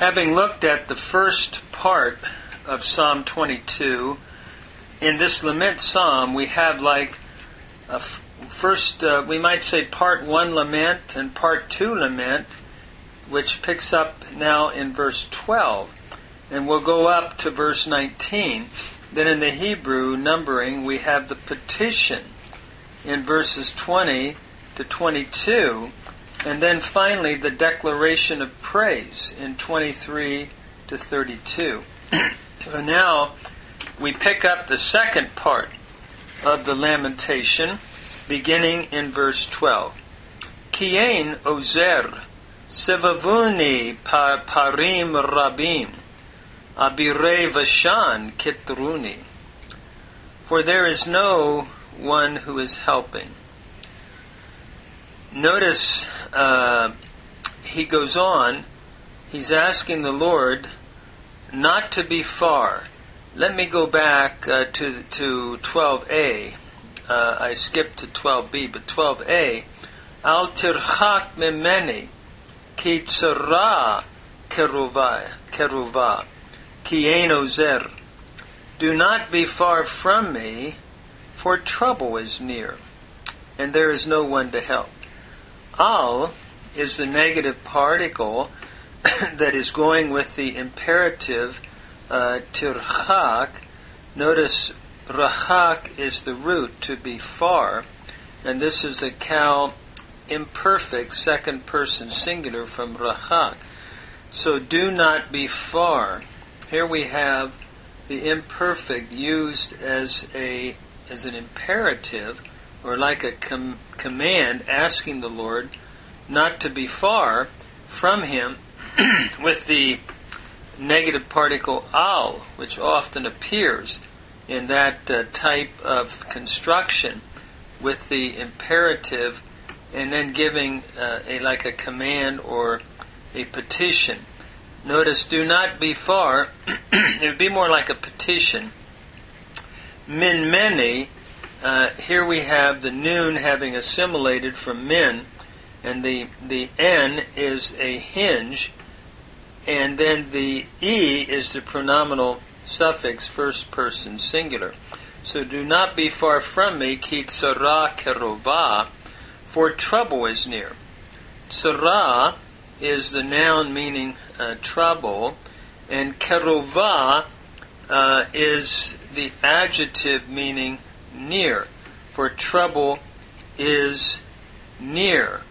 Having looked at the first part of Psalm 22, in this lament psalm we have like we might say part 1 lament and part 2 lament, which picks up now in verse 12. And we'll go up to verse 19. Then in the Hebrew numbering we have the petition in verses 20 to 22. And then finally the declaration of praise in 23 to 32. So now we pick up the second part of the lamentation, beginning in verse 12. Ki ein ozer, sevavuni parim rabim, abirei vashan kitruni. For there is no one who is helping. Notice he goes on, he's asking the Lord not to be far. Let me go back to 12a. I skipped to 12b, but 12a. Al tirchak mimeni ki tzara keruva ki ein ozer. Do not be far from me, for trouble is near, and there is no one to help. Al is the negative particle that is going with the imperative tirchak. Notice rachak is the root, to be far, and this is a cal imperfect second person singular from rachak. So do not be far. Here we have the imperfect used as an imperative, or like a command, asking the Lord not to be far from Him, with the negative particle al, which often appears in that type of construction, with the imperative, and then giving like a command or a petition. Notice, do not be far. It would be more like a petition. Min meni. Here we have the noon having assimilated from min, and the n is a hinge, and then the e is the pronominal suffix first person singular. So do not be far from me, ki tzara kerova, for trouble is near. Tzara is the noun meaning trouble, and kerova is the adjective meaning near, for trouble is near.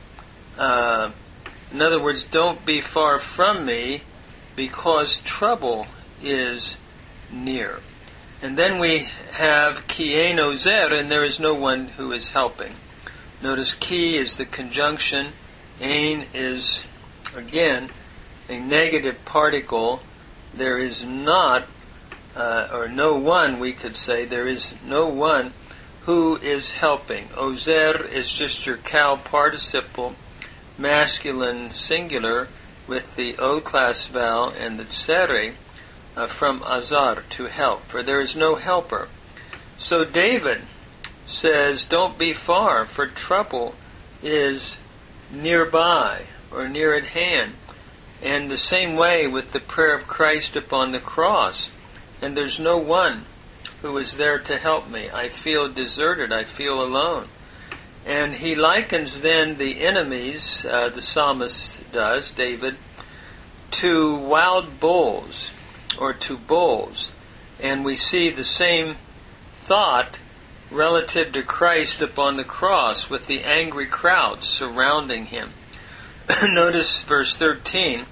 In other words, don't be far from me, because trouble is near. And then we have ki ein ozer, and there is no one who is helping. Notice ki is the conjunction, ein is again a negative particle. There is not, or no one, we could say, there is no one who is helping. Ozer is just your cal participle, masculine singular, with the O class vowel and the tsere from azar, to help, for there is no helper. So David says, don't be far, for trouble is nearby, or near at hand. And the same way with the prayer of Christ upon the cross. And there's no one who is there to help me. I feel deserted. I feel alone. And he likens then the enemies, the psalmist does, David, to wild bulls, or to bulls. And we see the same thought relative to Christ upon the cross, with the angry crowds surrounding him. Notice verse 13.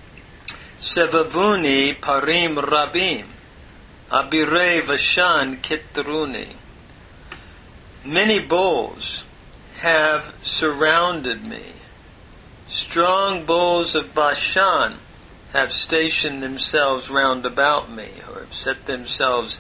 Sevavuni parim rabim, abirei vashan kitruni. Many bulls have surrounded me. Strong bulls of Bashan have stationed themselves round about me, or have set themselves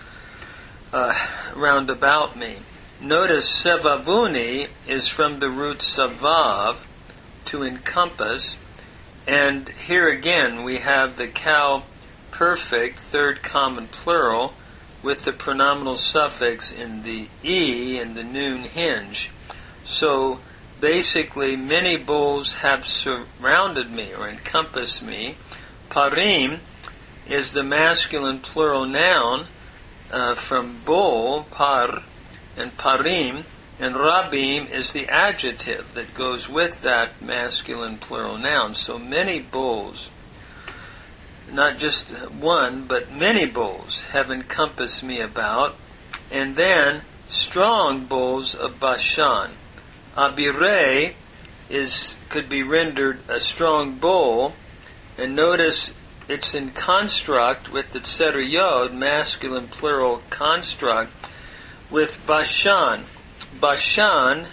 round about me. Notice sevavuni is from the root savav, to encompass, and here again we have the cal perfect, third common plural, with the pronominal suffix in the e and the noon hinge. So basically, many bulls have surrounded me or encompassed me. Parim is the masculine plural noun from bull, par, and parim, and rabim is the adjective that goes with that masculine plural noun. So many bulls, not just one, but many bulls have encompassed me about, and then strong bulls of Bashan. Abirei could be rendered a strong bull, and notice it's in construct with the tzer yod, masculine plural construct, with Bashan. Bashan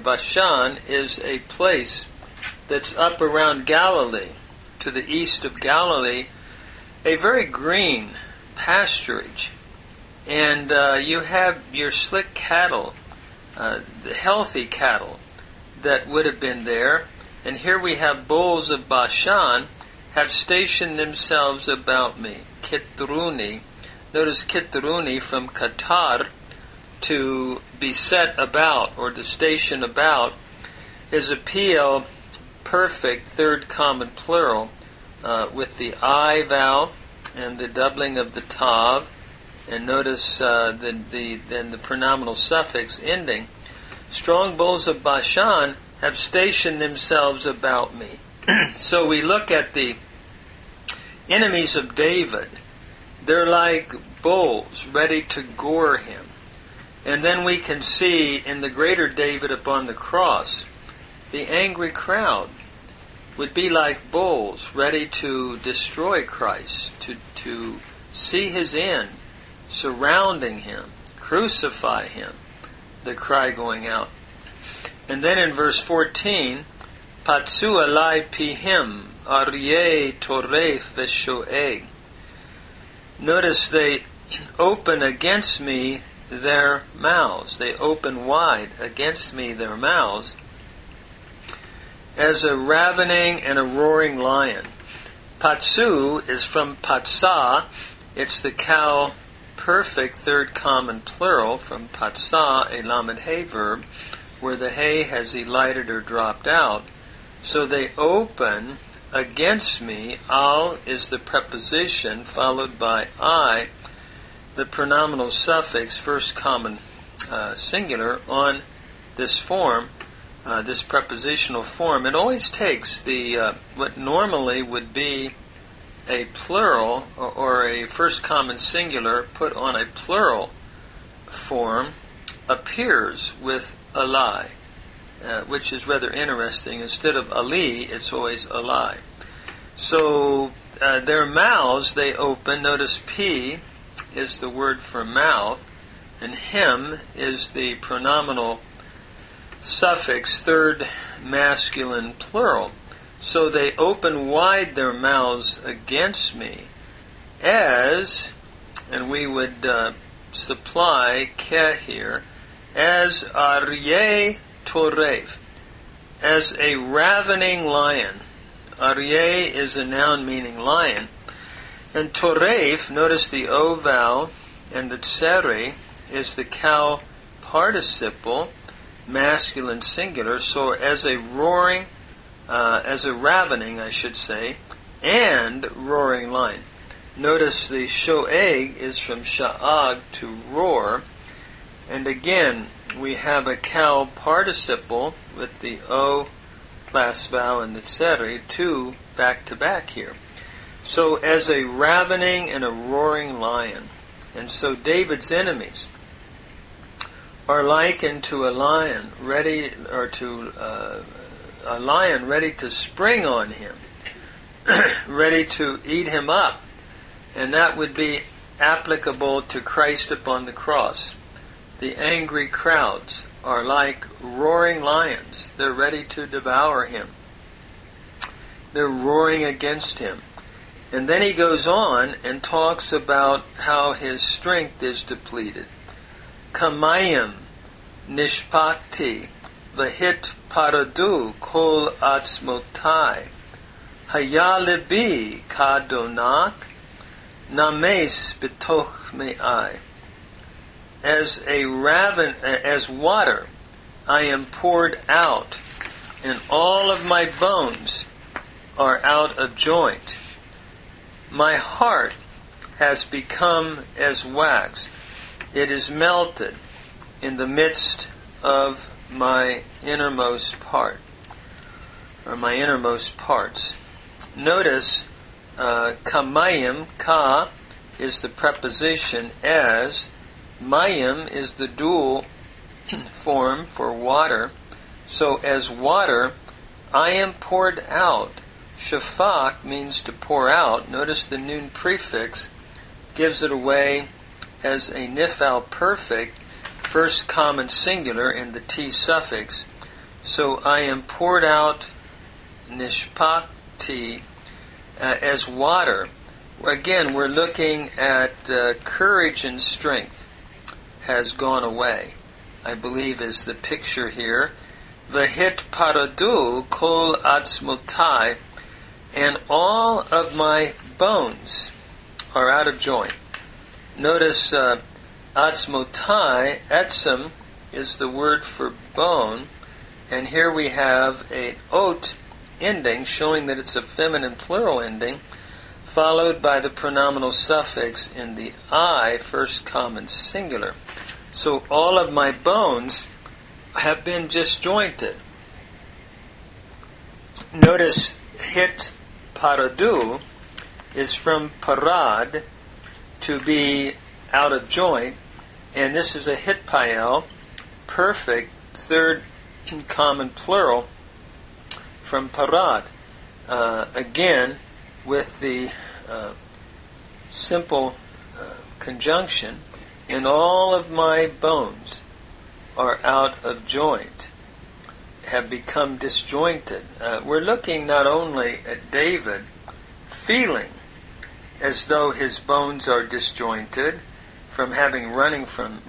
is a place that's up around Galilee, to the east of Galilee, a very green pasturage. And you have your slick cattle, the healthy cattle that would have been there. And here we have bulls of Bashan have stationed themselves about me. Kitruni. Notice Kitruni from Qatar, to be set about or to station about, is a PL perfect third common plural with the I vowel and the doubling of the tav, and notice then the pronominal suffix ending. Strong bulls of Bashan have stationed themselves about me. So we look at the enemies of David. They're like bulls ready to gore him. And then we can see in the greater David upon the cross, the angry crowd would be like bulls ready to destroy Christ, to see his end, surrounding him, crucify him, the cry going out. And then in verse 14, Patsu alai pihim, aryeh toref veshoeg. Notice they open against me their mouths. They open wide against me their mouths, as a ravening and a roaring lion. Patsu is from patsa. It's the cow perfect third common plural from patsa, a lamed hay verb, where the hay has elided or dropped out. So they open against me. Al is the preposition followed by I, the pronominal suffix, first common singular, on this form, this prepositional form. It always takes the what normally would be a plural or a first common singular put on a plural form, appears with alai, which is rather interesting. Instead of ali, it's always alai. So their mouths they open. Notice P is the word for mouth, and him is the pronominal suffix, third masculine plural. So they open wide their mouths against me, as, and we would supply ke here, as aryeh toref, as a ravening lion. Aryeh is a noun meaning lion. And toref, notice the o vowel, and the tseri is the cow participle, masculine singular. So as a roaring, as a ravening, I should say, and roaring lion. Notice the shoeg is from sha'ag, to roar. And again, we have a cow participle with the o last vowel and the tseri, two back to back here. So as a ravening and a roaring lion. And so David's enemies are likened to a lion ready, or to a lion ready to spring on him, ready to eat him up. And that would be applicable to Christ upon the cross. The angry crowds are like roaring lions. They're ready to devour him. They're roaring against him. And then he goes on and talks about how his strength is depleted. Kamayim nishpakti vahit paradu kol atzmotai hayalibi kadonak names betoch me'ai. As water, I am poured out, and all of my bones are out of joint. My heart has become as wax. It is melted in the midst of my innermost part, or my innermost parts. Notice, kamayim, ka is the preposition as, mayim is the dual form for water. So as water, I am poured out. Shafak means to pour out. Notice the noon prefix gives it away as a nifal perfect, first common singular, and the T suffix. So I am poured out, nishpakti, as water. Again, we're looking at courage and strength has gone away, I believe is the picture here. Vahit paradu kol atzmutai, and all of my bones are out of joint. Notice atzmutai, etzem is the word for bone, and here we have a ot ending showing that it's a feminine plural ending, followed by the pronominal suffix in the I, first common singular. So all of my bones have been disjointed. Notice hit paradu is from parad, to be out of joint, and this is a hitpael, perfect, third common plural, from parad. Again, with the simple conjunction, and all of my bones are out of joint, have become disjointed. We're looking not only at David feeling as though his bones are disjointed from having having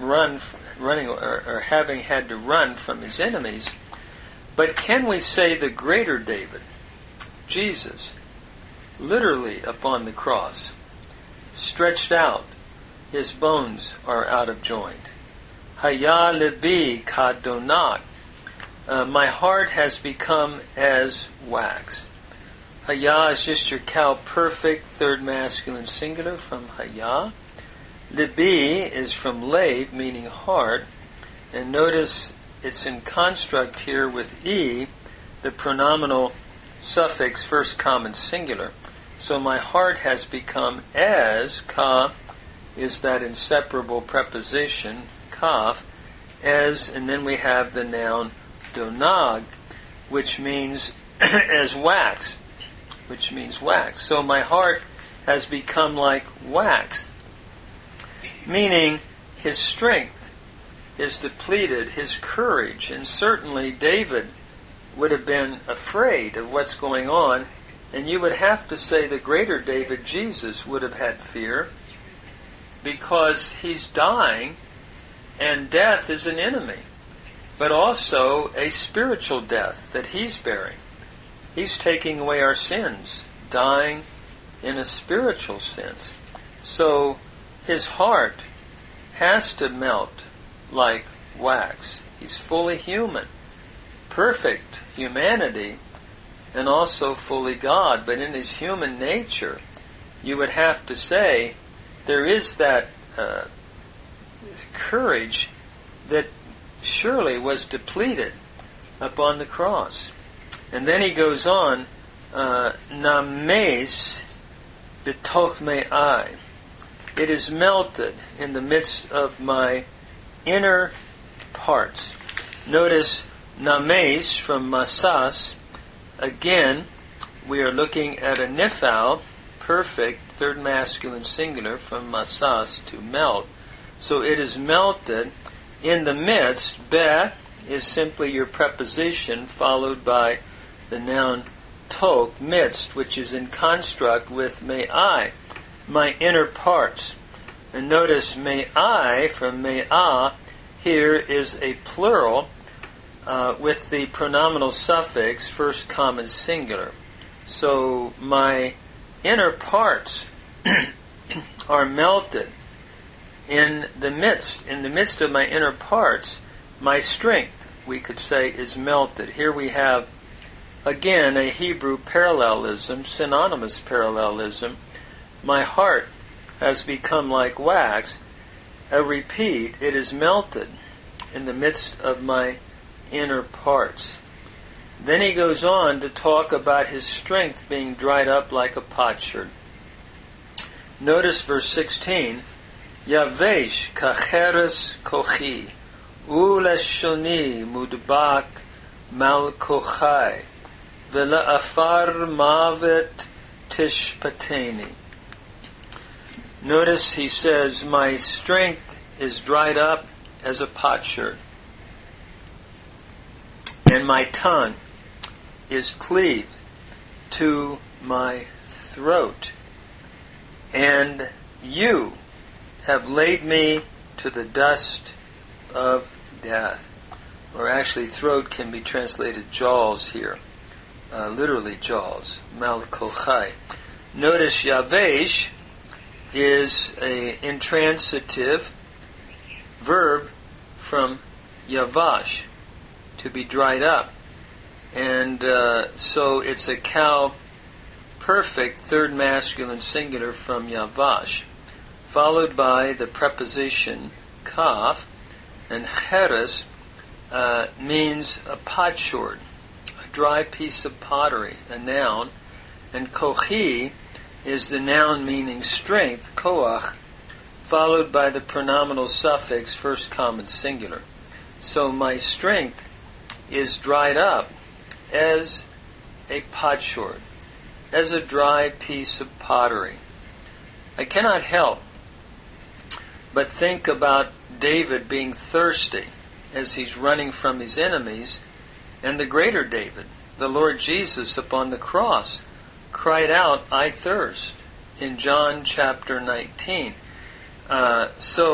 had to run from his enemies, but can we say the greater David, Jesus, literally upon the cross, stretched out, his bones are out of joint. Haya libi kadonat, my heart has become as wax. Haya is just your cow perfect, third masculine singular from haya. Libi is from lave, meaning heart. And notice it's in construct here with e, the pronominal suffix, first common singular. So my heart has become as, ka is that inseparable preposition, kaf, as, and then we have the noun donag, which means as wax, which means wax. So my heart has become like wax, meaning his strength is depleted, his courage, and certainly David would have been afraid of what's going on, and you would have to say the greater David, Jesus, would have had fear, because he's dying, and death is an enemy, but also a spiritual death that he's bearing. He's taking away our sins, dying in a spiritual sense. So his heart has to melt like wax. He's fully human, perfect humanity, and also fully God. But in his human nature, you would have to say there is that courage that surely was depleted upon the cross. And then he goes on, names betoch me'ai. It is melted in the midst of my inner parts. Notice names from masas. Again, we are looking at a nifal, perfect, third masculine singular, from masas, to melt. So it is melted in the midst. Be is simply your preposition followed by the noun tok, midst, which is in construct with may I, my inner parts. And notice may I from may ah here is a plural with the pronominal suffix, first common singular. So my inner parts are melted in the midst of my inner parts. My strength, we could say, is melted. Here we have again a Hebrew parallelism, synonymous parallelism. My heart has become like wax. I repeat, it is melted in the midst of my inner parts. Then he goes on to talk about his strength being dried up like a potsherd. Notice verse 16, Yavesh kacheres kochi, uleshoni mudbak mal kochai, vela'afar mavet tishpateni. Notice he says, my strength is dried up as a potsherd, and my tongue is cleaved to my throat. And you have laid me to the dust of death. Or actually, throat can be translated jaws here. Literally jaws. Malkochai. Notice Yavesh is an intransitive verb from Yavash, to be dried up. And so it's a cow perfect third masculine singular from Yavash, followed by the preposition kaf, and cheres means a potsherd, a dry piece of pottery, a noun, and kochi is the noun meaning strength, koach, followed by the pronominal suffix first common singular. So my strength is dried up as a potsherd, as a dry piece of pottery. I cannot help but think about David being thirsty as he's running from his enemies, and the greater David, the Lord Jesus upon the cross, cried out, I thirst, in John chapter 19. And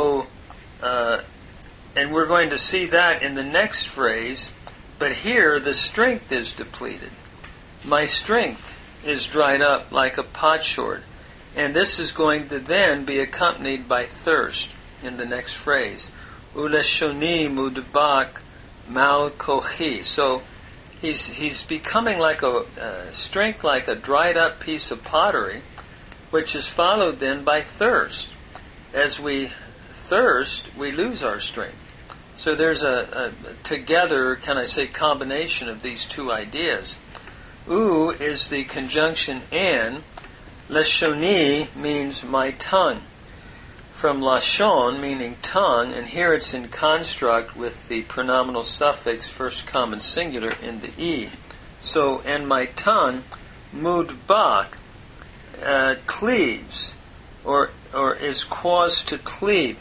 we're going to see that in the next phrase, but here the strength is depleted. My strength is dried up like a potsherd. And this is going to then be accompanied by thirst in the next phrase. Uleshoni mudbak mal kochi. So he's becoming like a strength like a dried up piece of pottery, which is followed then by thirst. As we thirst, we lose our strength. So there's a together, can I say, combination of these two ideas. U is the conjunction and. Lashoni means my tongue, from lashon meaning tongue, and here it's in construct with the pronominal suffix first common singular in the e. So, and my tongue, mudbak, cleaves, or is caused to cleave.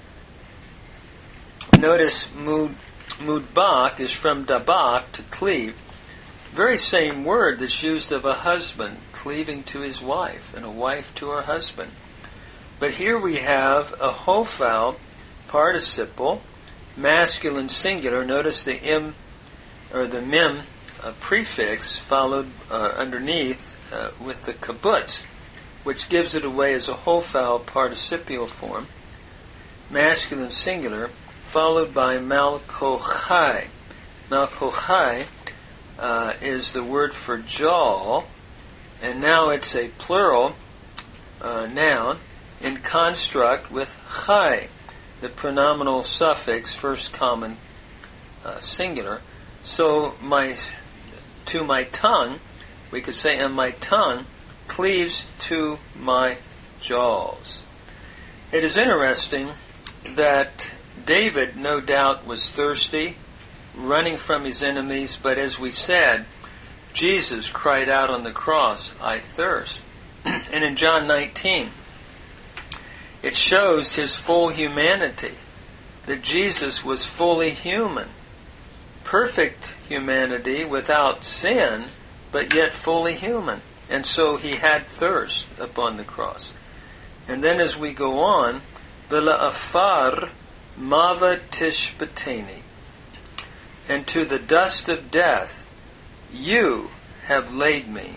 Notice mudbak is from dabak, to cleave. Very same word that's used of a husband cleaving to his wife and a wife to her husband. But here we have a hofal participle, masculine singular. Notice the im or the mem prefix followed underneath with the kibbutz, which gives it away as a hofal participial form, masculine singular, followed by malkochai. Malkochai is the word for jaw, and now it's a plural noun in construct with chai, the pronominal suffix first common singular. So to my tongue, we could say, and my tongue cleaves to my jaws. It is interesting that David no doubt was thirsty, running from his enemies, but as we said, Jesus cried out on the cross, I thirst. And in John 19, it shows his full humanity, that Jesus was fully human, perfect humanity without sin, but yet fully human. And so he had thirst upon the cross. And then as we go on, V'la'afar mava tishpateni, and to the dust of death you have laid me.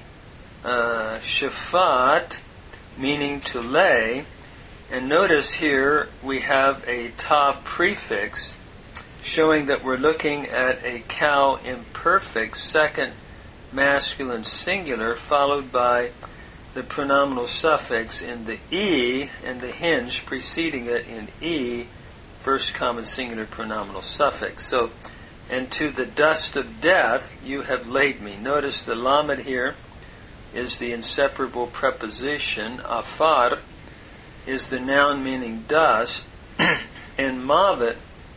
Shafat, meaning to lay. And notice here we have a ta prefix, showing that we're looking at a cow imperfect, second masculine singular, followed by the pronominal suffix in the E and the hinge preceding it in E, first common singular pronominal suffix. So, and to the dust of death you have laid me. Notice the lamed here is the inseparable preposition. Afar is the noun meaning dust. And mavet,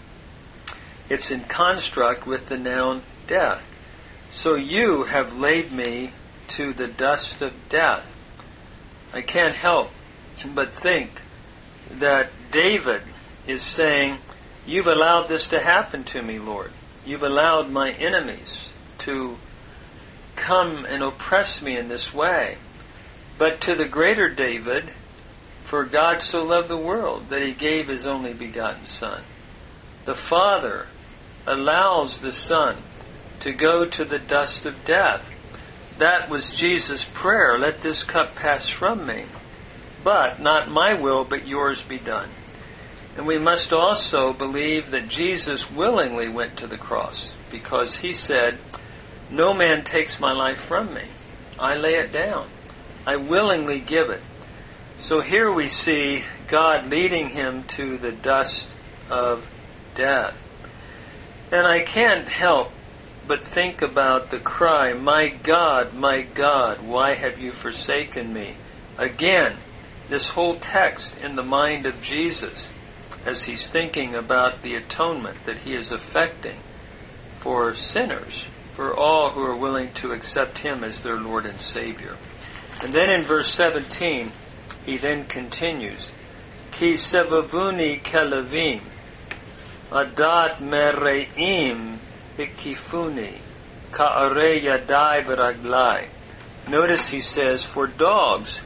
it's in construct with the noun death. So you have laid me to the dust of death. I can't help but think that David is saying, you've allowed this to happen to me, Lord. You've allowed my enemies to come and oppress me in this way. But to the greater David, for God so loved the world that he gave his only begotten Son. The Father allows the Son to go to the dust of death. That was Jesus' prayer. Let this cup pass from me. But not my will, but yours be done. And we must also believe that Jesus willingly went to the cross, because he said, no man takes my life from me. I lay it down. I willingly give it. So here we see God leading him to the dust of death. And I can't help but think about the cry, my God, why have you forsaken me? Again, this whole text in the mind of Jesus as he's thinking about the atonement that he is effecting for sinners, for all who are willing to accept him as their Lord and Savior. And then in verse 17, he then continues, Ki sevavuni kelavim, adat mereim hikifuni, ka'are yadai v'raglai. Notice he says, for dogs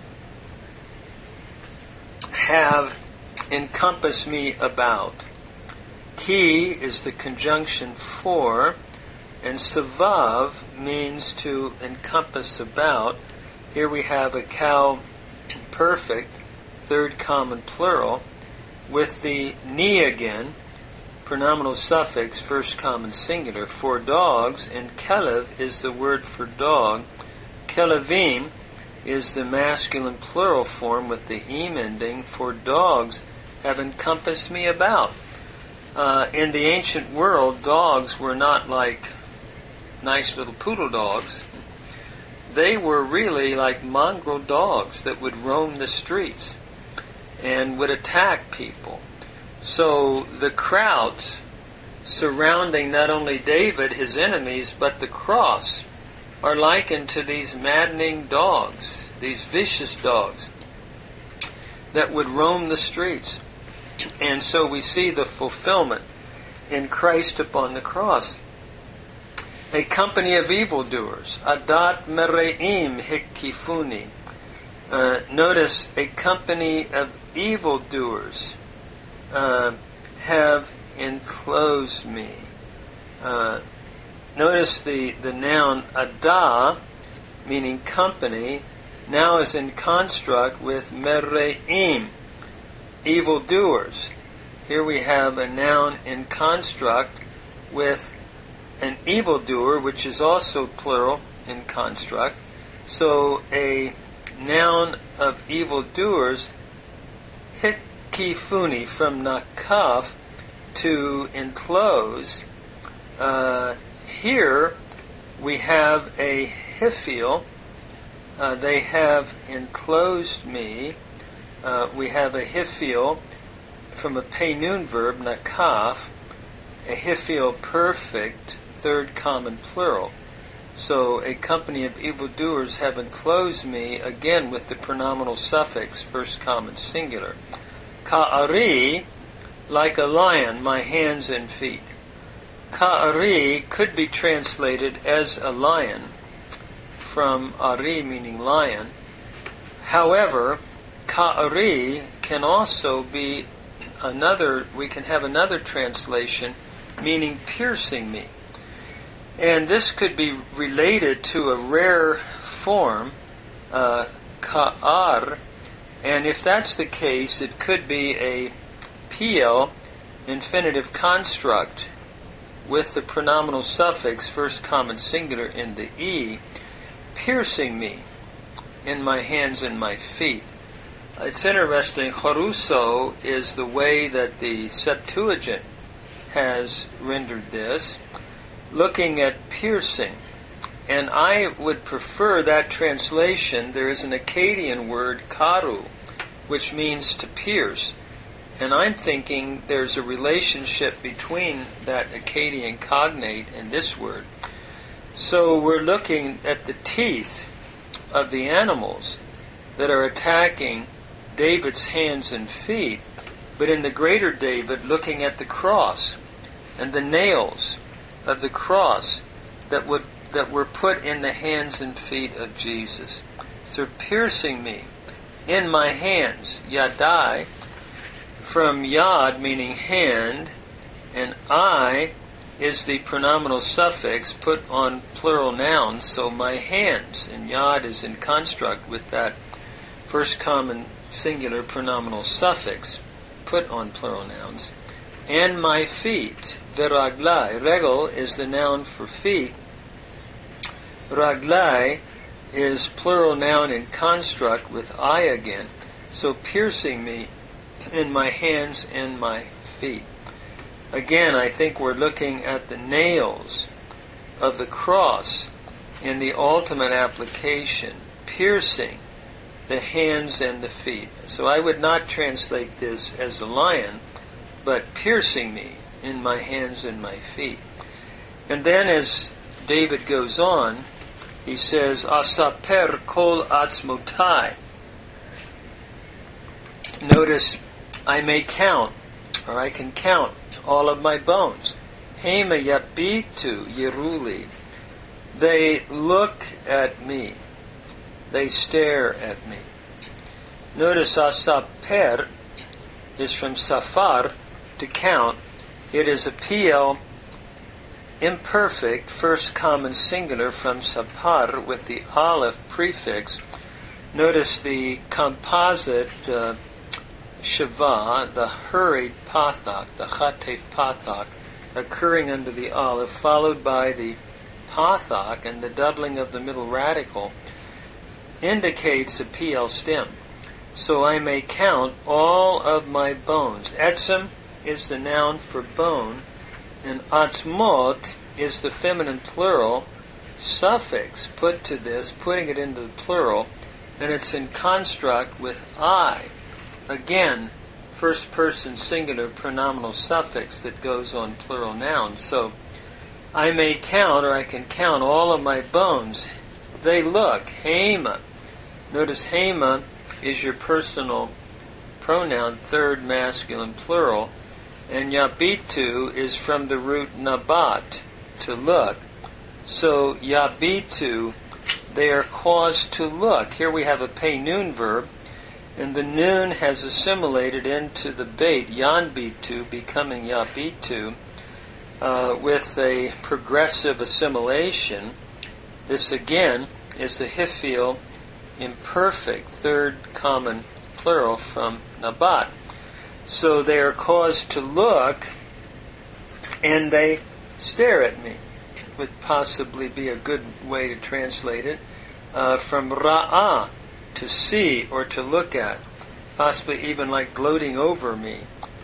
have encompassed me about. Ki is the conjunction for, and savav means to encompass about. Here we have a cow perfect, third common plural, with the ni again, pronominal suffix, first common singular, for dogs, and kelev is the word for dog. Kelevim is the masculine plural form with the im ending, for dogs have encompassed me about. In the ancient world, dogs were not like nice little poodle dogs. They were really like mongrel dogs that would roam the streets and would attack people. So the crowds surrounding not only David, his enemies, but the cross are likened to these maddening dogs, these vicious dogs that would roam the streets. And so we see the fulfillment in Christ upon the cross. A company of evildoers, adat mereim hikifuni. Notice, a company of evildoers have enclosed me. Notice the noun ada, meaning company, now is in construct with mereim, evildoers. Here we have a noun in construct with an evildoer, which is also plural in construct. So a noun of evildoers, hikifuni, from nakaf, to enclose. Here we have a hifil. They have enclosed me. We have a hifil from a peinun verb, nakaf, a hifil perfect, third common plural. So a company of evildoers have enclosed me, again with the pronominal suffix, first common singular. Ka'ari, like a lion, my hands and feet. Ka'ari could be translated as a lion, from ari meaning lion. However, ka'ari can also be we can have another translation meaning piercing me. And this could be related to a rare form, ka'ar, and if that's the case, it could be a pl, infinitive construct, with the pronominal suffix, first common singular, in the e, piercing me. in my hands and my feet. It's interesting, choruso is the way that the Septuagint has rendered this, looking at piercing. And I would prefer that translation. There is an Akkadian word, karu, which means to pierce. And I'm thinking there's a relationship between that Akkadian cognate and this word. So we're looking at the teeth of the animals that are attacking David's hands and feet, but in the greater David looking at the cross and the nails of the cross that were put in the hands and feet of Jesus. So piercing me in my hands, yadai, from yad meaning hand, and I is the pronominal suffix put on plural nouns, so my hands, and yad is in construct with that first common singular pronominal suffix put on plural nouns, and my feet, veraglai. Regel is the noun for feet. Raglai is plural noun in construct with I again, so piercing me in my hands and my feet. Again, I think we're looking at the nails of the cross in the ultimate application, piercing the hands and the feet. So I would not translate this as a lion, but piercing me in my hands and my feet. And then as David goes on, he says, Asaper kol atzmotai. Notice, I may count, or I can count all of my bones. Hema yabitu yeruli. They look at me. They stare at me. Notice asaper is from safar, to count. It is a PL imperfect, first common singular from sapar with the aleph prefix. Notice the composite shava, the hurried pathak, the chatef pathak, occurring under the aleph, followed by the pathak, and the doubling of the middle radical indicates a PL stem. So I may count all of my bones. Etzem is the noun for bone, and atzmot is the feminine plural suffix put to this, putting it into the plural, and it's in construct with I. Again, first person singular pronominal suffix that goes on plural nouns. So I may count, or I can count all of my bones. They look, hema. Notice hema is your personal pronoun, third masculine plural, and yabitu is from the root nabat, to look. So yabitu, they are caused to look. Here we have a pay noon verb, and the noon has assimilated into the bait, yanbitu, becoming yabitu, with a progressive assimilation. This again is the hifil imperfect, third common plural from nabat. So they are caused to look, and they stare at me. Would possibly be a good way to translate it. From ra'ah, to see or to look at. Possibly even like gloating over me.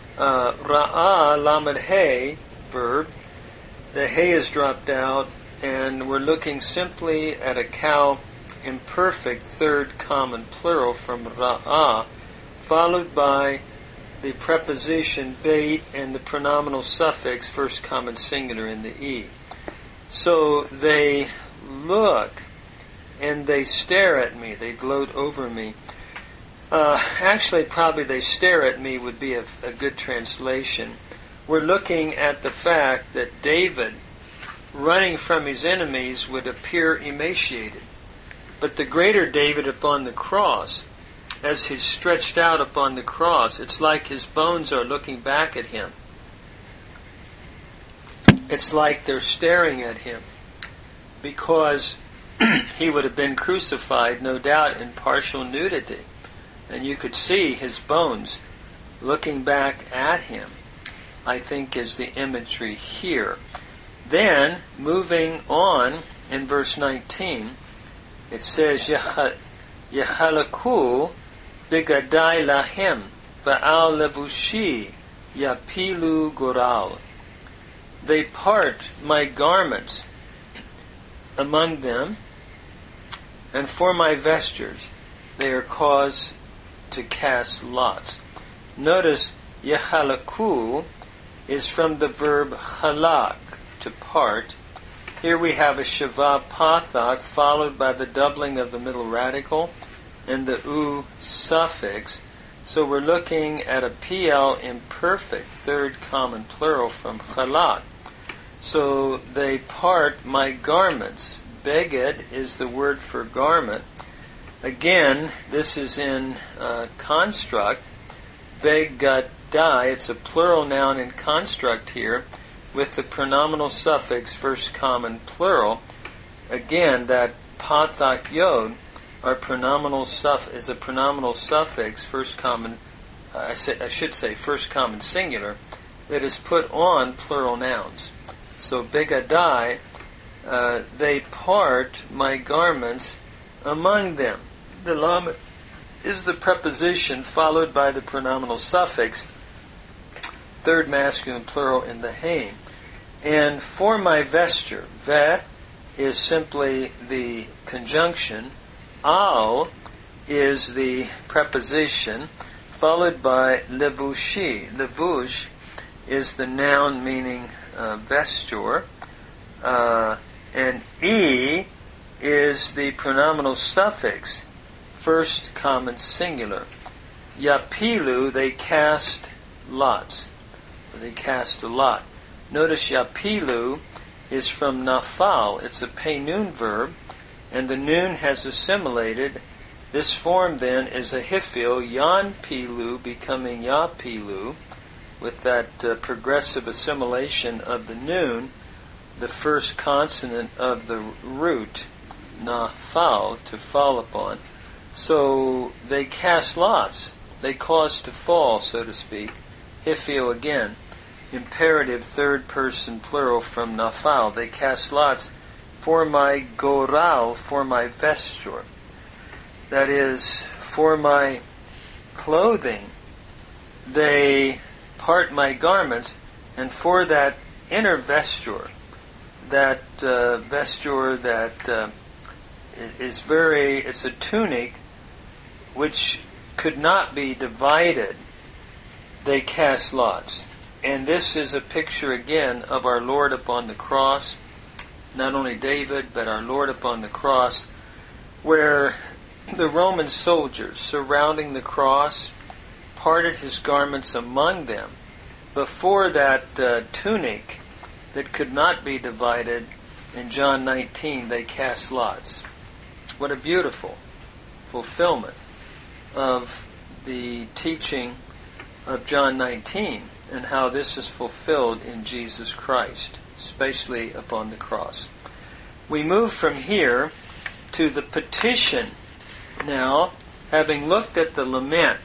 Ra'ah, lamed hey, verb. The hey is dropped out, and we're looking simply at a cow imperfect, third common plural from ra'ah, followed by the preposition beit and the pronominal suffix, first common singular in the e. So they look and they stare at me, they gloat over me. Actually, probably they stare at me would be a good translation. We're looking at the fact that David, running from his enemies, would appear emaciated. But the greater David upon the cross, as he's stretched out upon the cross, it's like his bones are looking back at him. It's like they're staring at him, because he would have been crucified, no doubt, in partial nudity. And you could see his bones looking back at him, I think, is the imagery here. Then, moving on, in verse 19, it says, Yechalaku bigadai lahem va'al levushi yapilu goral. They part my garments among them, and for my vestures they are caused to cast lots. Notice Yechalaku is from the verb chalak, to part. Here we have a shava pathak followed by the doubling of the middle radical and the u suffix. So we're looking at a PL imperfect, third common plural from chalak. So they part my garments. Beged is the word for garment. Again, this is in construct. Begadai, it's a plural noun in construct here, with the pronominal suffix first common plural. Again, that pathak yod is a pronominal suffix first common. I should say first common singular that is put on plural nouns. So begadai, they part my garments among them. The lamed is the preposition followed by the pronominal suffix, third masculine plural in the haim. And for my vesture, ve is simply the conjunction, al is the preposition, followed by levushi. Levush is the noun meaning vesture, and e is the pronominal suffix, first common singular. Yapilu, they cast lots. They cast a lot. Notice yapilu is from nafal. It's a pei nun verb, and the nun has assimilated. This form then is a hifil, yan pilu becoming yapilu, with that progressive assimilation of the nun, the first consonant of the root, nafal, to fall upon. So they cast lots. They cause to fall, so to speak. Hifio again. Imperative third person plural from nafal. They cast lots for my goral, for my vesture. That is, for my clothing. They part my garments, and for that inner vesture, that vesture that it's a tunic which could not be divided, they cast lots. And this is a picture again of our Lord upon the cross, not only David, but our Lord upon the cross, where the Roman soldiers surrounding the cross parted his garments among them. Before that tunic that could not be divided, in John 19, they cast lots. What a beautiful fulfillment of the teaching of John 19, and how this is fulfilled in Jesus Christ, especially upon the cross. We move from here to the petition. Now, having looked at the lament,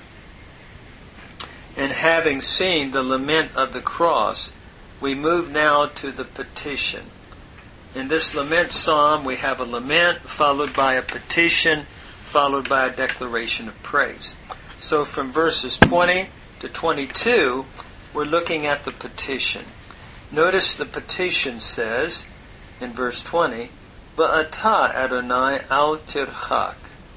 and having seen the lament of the cross, we move now to the petition. In this lament psalm, we have a lament followed by a petition, followed by a declaration of praise. So from verses 20 to 22, we're looking at the petition. Notice the petition says, in verse 20, Va'ata Adonai al tirchak,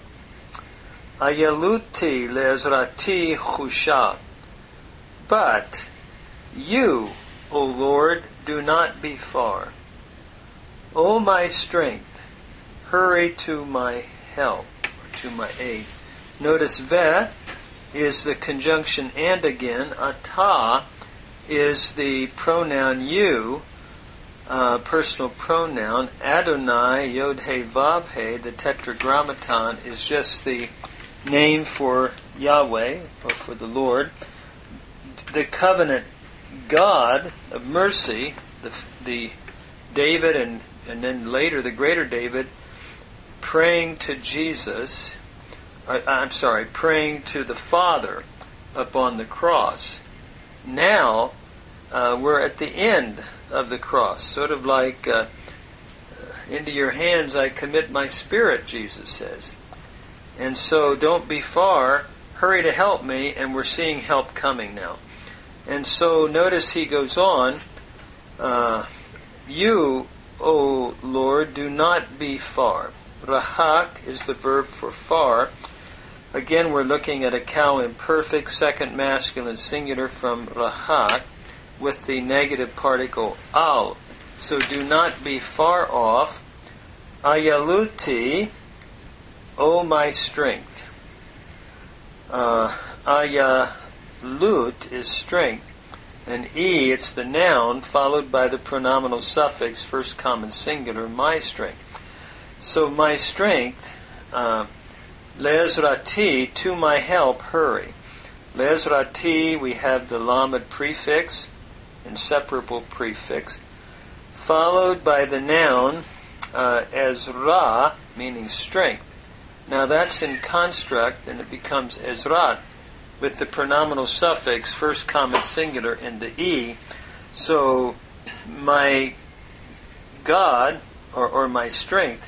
Ayaluti le'ezrati chusha. But you, O Lord, do not be far. O my strength, hurry to my help, or to my aid. Notice ve is the conjunction and again. Ata is the pronoun you, personal pronoun. Adonai, yod he vav he, the tetragrammaton, is just the name for Yahweh, or for the Lord. The covenant God of mercy, the David and then later the greater David praying to Jesus, praying to the Father upon the cross. Now we're at the end of the cross, sort of like into your hands I commit my spirit, Jesus says. And so don't be far, hurry to help me, and we're seeing help coming now. And so notice he goes on, you, O Lord, do not be far. Rahak is the verb for far. Again, we're looking at a cow imperfect, second masculine singular from rahak, with the negative particle al. So do not be far off. Ayaluti, O my strength. Ayalut is strength. And it's the noun followed by the pronominal suffix, first common singular, my strength. So my strength, le'ezrati, to my help, hurry. Le'ezrati, we have the lamed prefix, inseparable prefix, followed by the noun ezra, meaning strength. Now that's in construct, and it becomes ezrat, with the pronominal suffix, first common singular, in the e. So my God, or my strength,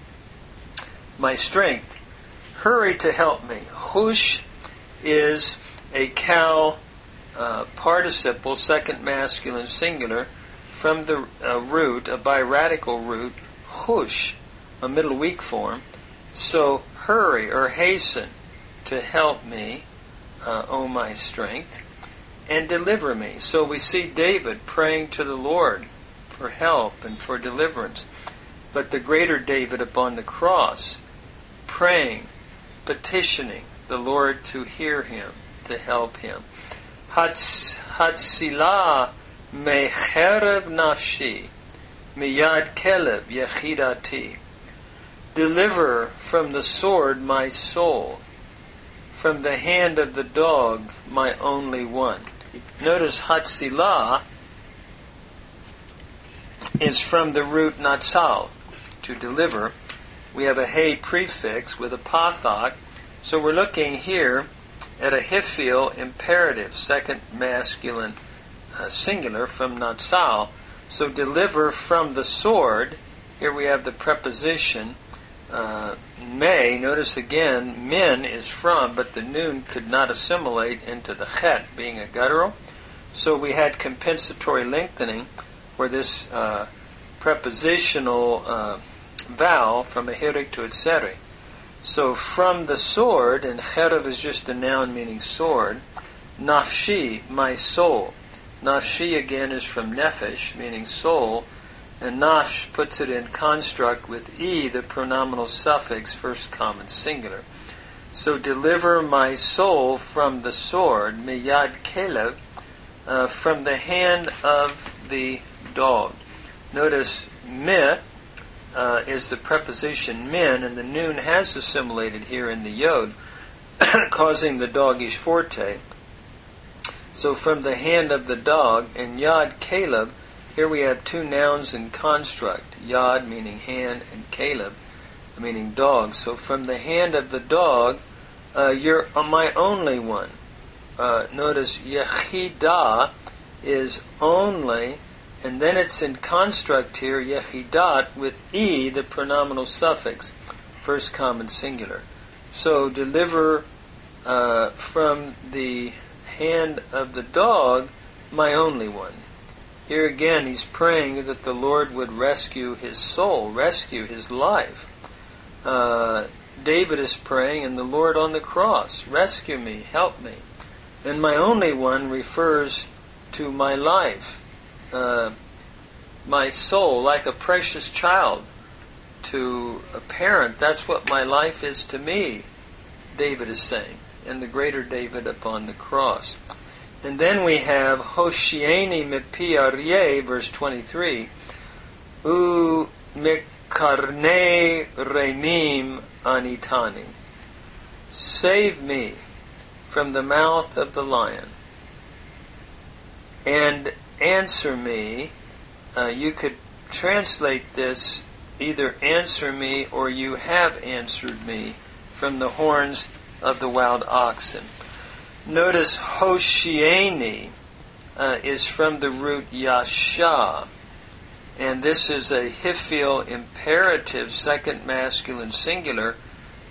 hurry to help me. Hush is a cow participle, second masculine singular, from the root, a biradical root, hush, a middle weak form. So hurry or hasten to help me, O my strength, and deliver me. So we see David praying to the Lord for help and for deliverance. But the greater David upon the cross, praying, petitioning the Lord to hear him, to help him. Hatzilah mecherev nafshi, miyad kelev yechidati. Deliver from the sword my soul, from the hand of the dog my only one. Notice Hatzilah is from the root natsal, to deliver. We have a hey prefix with a pathak. So we're looking here at a hifil imperative, second masculine singular from natsal. So deliver from the sword. Here we have the preposition may. Notice again, min is from, but the nun could not assimilate into the chet, being a guttural. So we had compensatory lengthening for this prepositional vowel from a hirik to a tseri. So from the sword, and cherev is just a noun meaning sword, nafshi, my soul. Nafshi again is from nefesh, meaning soul, and nafsh puts it in construct with e, the pronominal suffix, first common singular. So deliver my soul from the sword, miyad kelev, from the hand of the dog. Notice meh is the preposition min, and the nun has assimilated here in the yod, causing the dogish forte. So from the hand of the dog, and yad kaleb, here we have two nouns in construct, yad meaning hand and kaleb meaning dog. So from the hand of the dog, you're my only one. Notice yechidah is only, and then it's in construct here, yechidat, with e, the pronominal suffix, first common singular. So deliver from the hand of the dog, my only one. Here again, he's praying that the Lord would rescue his soul, rescue his life. David is praying, and the Lord on the cross, rescue me, help me. And my only one refers to my life, my soul, like a precious child to a parent. That's what my life is to me, David is saying, and the greater David upon the cross. And then we have Hoshieni mepi aryeh, verse 23, U mekarnei remim anitani. Save me from the mouth of the lion, and answer me. You could translate this either answer me or you have answered me from the horns of the wild oxen. Notice Hoshieni is from the root yasha, and this is a hifil imperative, second masculine singular,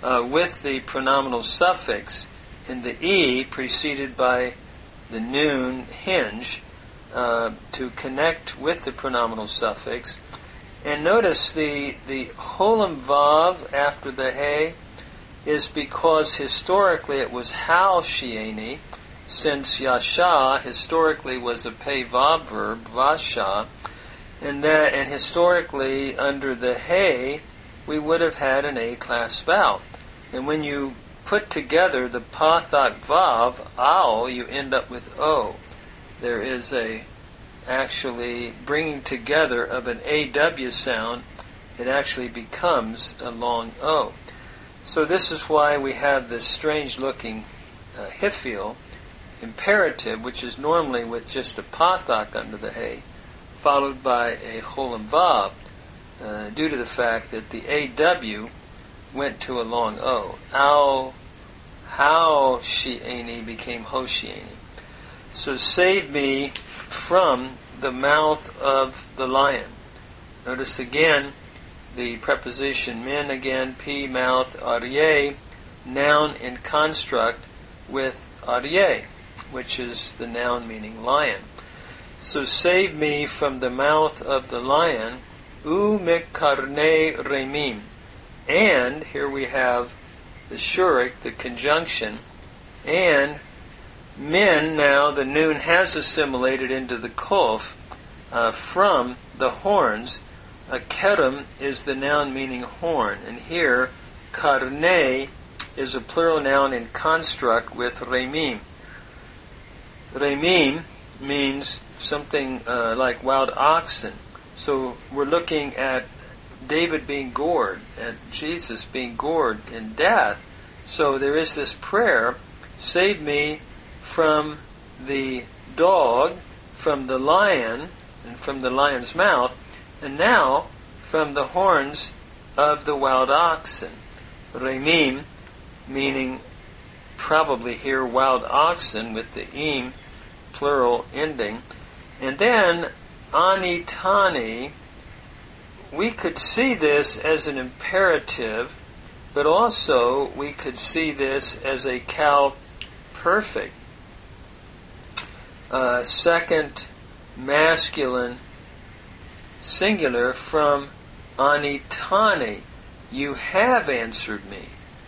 with the pronominal suffix in the E preceded by the noon hinge to connect with the pronominal suffix. And notice the Holam Vav after the He is because historically it was Hal Shieni, since Yasha historically was a Pei Vav verb, Vasha, and historically under the He we would have had an A-class vowel. And when you put together the Pathak Vav, Al, you end up with O. There is a actually bringing together of an AW sound, it actually becomes a long O. So this is why we have this strange looking Hifil imperative, which is normally with just a Pathak under the He, followed by a Holam Vav, due to the fact that the AW went to a long O. Al, How Shi'eni became Hoshi'eni. So save me from the mouth of the lion. Notice again the preposition min again, P, mouth, aryeh, noun in construct with aryeh, which is the noun meaning lion. So save me from the mouth of the lion, u mekarne remim. And here we have the shurik, the conjunction, and min, now the noon has assimilated into the kof from the horns. A kerem is the noun meaning horn, and here karne is a plural noun in construct with remim. Remim means something like wild oxen. So we're looking at David being gored, and Jesus being gored in death. So there is this prayer, save me from the dog, from the lion, and from the lion's mouth, and now from the horns of the wild oxen. Remim, meaning probably here wild oxen with the im, plural ending. And then anitani, we could see this as an imperative, but also we could see this as a Cal perfect. Second masculine singular from anitani. You have answered me.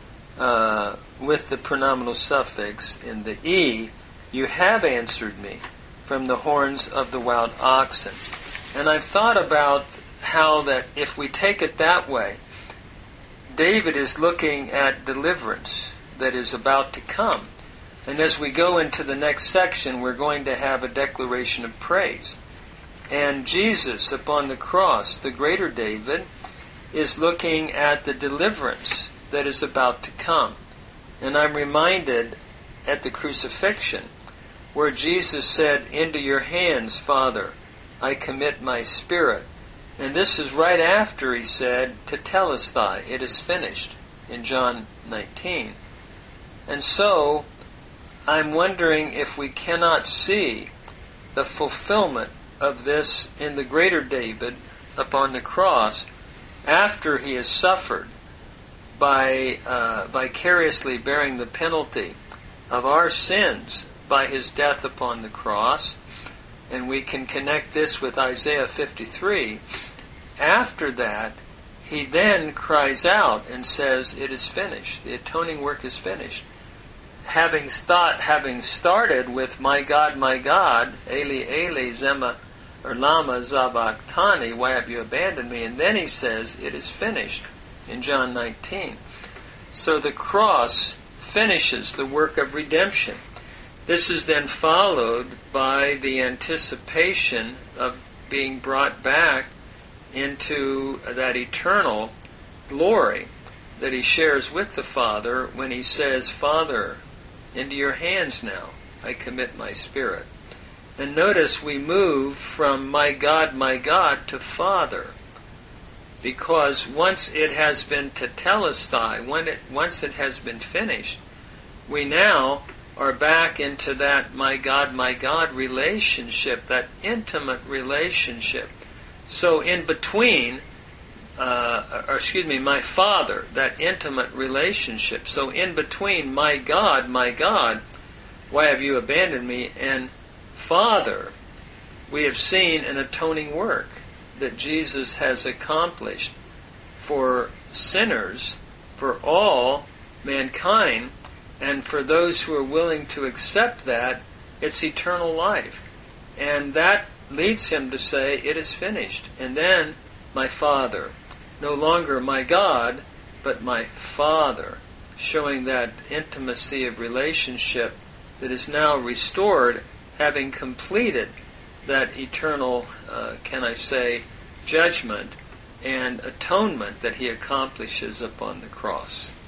With the pronominal suffix in the E, you have answered me from the horns of the wild oxen. And I've thought about how that if we take it that way, David is looking at deliverance that is about to come. And as we go into the next section, we're going to have a declaration of praise. And Jesus upon the cross, the greater David, is looking at the deliverance that is about to come. And I'm reminded at the crucifixion, where Jesus said, into your hands, Father, I commit my spirit. And this is right after he said, Tetelestai, it is finished, in John 19. And so, I'm wondering if we cannot see the fulfillment of this in the greater David upon the cross after he has suffered by vicariously bearing the penalty of our sins by his death upon the cross. And we can connect this with Isaiah 53. After that, he then cries out and says, it is finished. The atoning work is finished. Having started with, my God, Eli, Eli, Zema, or Lama Sabachthani, why have you abandoned me? And then he says, it is finished, in John 19. So the cross finishes the work of redemption. This is then followed by the anticipation of being brought back into that eternal glory that he shares with the Father when he says, Father, into your hands now I commit my spirit. And notice we move from my God, to Father. Because once it has been tetelestai, once it has been finished, we now are back into that my God relationship, that intimate relationship. So in between, my Father, that intimate relationship. So in between my God, why have you abandoned me, and Father, we have seen an atoning work that Jesus has accomplished for sinners, for all mankind, and for those who are willing to accept that, it's eternal life. And that leads him to say, it is finished. And then, my Father, no longer my God, but my Father, showing that intimacy of relationship that is now restored, having completed that eternal, judgment and atonement that he accomplishes upon the cross.